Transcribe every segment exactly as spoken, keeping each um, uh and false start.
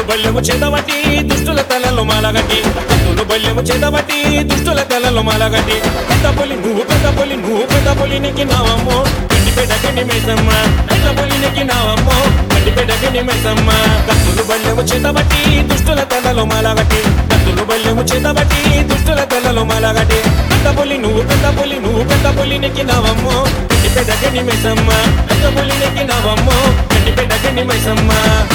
బల్లెము చేతబట్టి దుష్టుల తలలో మాలగట్టి కత్తులు బల్లెము చేతబట్టి దుష్టుల తలలో మాలగట్టి పెద్ద పులి నువ్వు పెద్ద పులి నువ్వు పెద్ద పులి నెక్కినావమ్మో గండిపేట గండి మైసమ్మ పెద్ద పులి నెక్కినావమ్మో గండిపేట గండి మైసమ్మ కత్తులు బల్లెము చేతబట్టి దుష్టుల తలలో మాలగట్టి కత్తులు బల్లెము చేతబట్టి దుష్టుల తలలో మాలగట్టి పెద్ద పులి నువ్వు పెద్ద పులి నువ్వు పెద్ద పులి నెక్కినావమ్మో గండిపేట గండి మైసమ్మ పెద్ద పులి నెక్కినావమ్మో గండిపేట గండి మైసమ్మ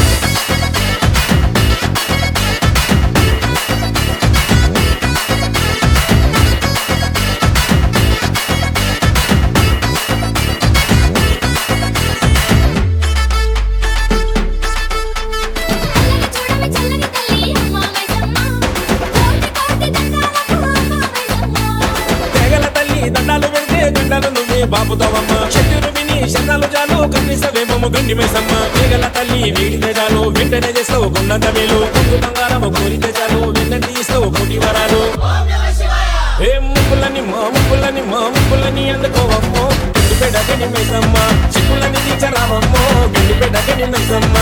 దండాలు పెడితే గండాలు నువ్వే బాపుతావమ్మ శత్రులు విని శండాలు చాలు కన్నీసవేమము గండి మైసమ్మ వేగల తల్లి వేడితే చాలు వెంటనే చేస్తావు కొండంత మేలు కొంగు బంగారము కోరితే చాలు వెంటనే తీస్తావు కోటి వరాలు ఏ ముక్కులని మా ముక్కులని మా ముక్కులని అందుకోవమ్మో గండిపేట గండి మైసమ్మ చిక్కులని తీర్చరావమ్మో గండిపేట గండి మైసమ్మ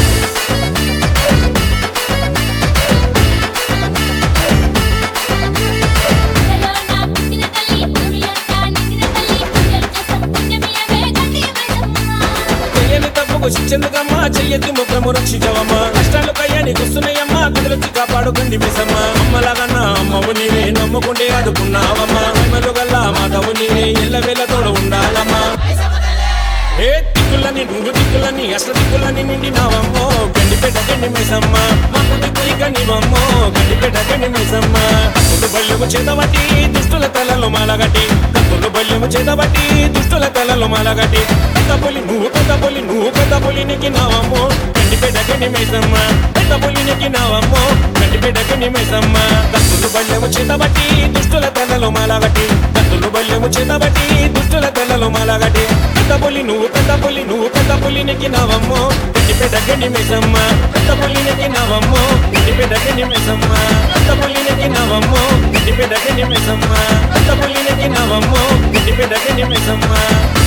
శిక్షెందుకమ్మా చెయ్యెత్తి ముఖము రక్షించవమ్మా కష్టాలు కయ్యానికి వస్తున్నాయమ్మా కదులొచ్చి కాపాడు గండి మైసమ్మ అమ్మలాగన్నా అమ్మవు నీవే నమ్ముకుంటే ఆదుకున్నావమ్మా అమ్మలు గల్లా మాధవు నీవే ఎల్ల వేళ తోడు ఉండాలమ్మా ఏ దిక్కులని నువ్వు దిక్కులని అసలు దిక్కులని నిండినావమ్మో గండిపేట గండి మైసమ్మ మాకు దిక్కు ఇక నీవమ్మో గండిపేట గండి మైసమ్మ కత్తులు బల్లెము చేతబట్టి దుష్టుల తలలో మాలగట్టి కత్తులు బల్లెము చేతబట్టి దుష్టుల తలలో మాలగట్టి పెద్ద పులి నువ్వు పెద్ద పులి నువ్వు పెద్ద పులి నెక్కినావమ్మో గండిపేట గండి మైసమ్మ పెద్ద పులి నెక్కినావమ్మో గండిపేట గండి మైసమ్మ కత్తులు బల్లెము చేతబట్టి దుష్టుల తలలో మాలగట్టి కత్తులు బల్లెము చేతబట్టి దుష్టుల తలలో మాలగట్టి పెద్ద పులి నువ్వు పెద్ద పులి నువ్వు పెద్ద పులి నెక్కినావమ్మో గండిపేట గండి మైసమ్మ పెద్ద పులి నెక్కినావమ్మో గండిపేట గండి మైసమ్మ పెద్ద పులి నెక్కినావమ్మో గండిపేట గండి మైసమ్మ పెద్ద పులి నెక్కినావమ్మో గండిపేట గండి మైసమ్మ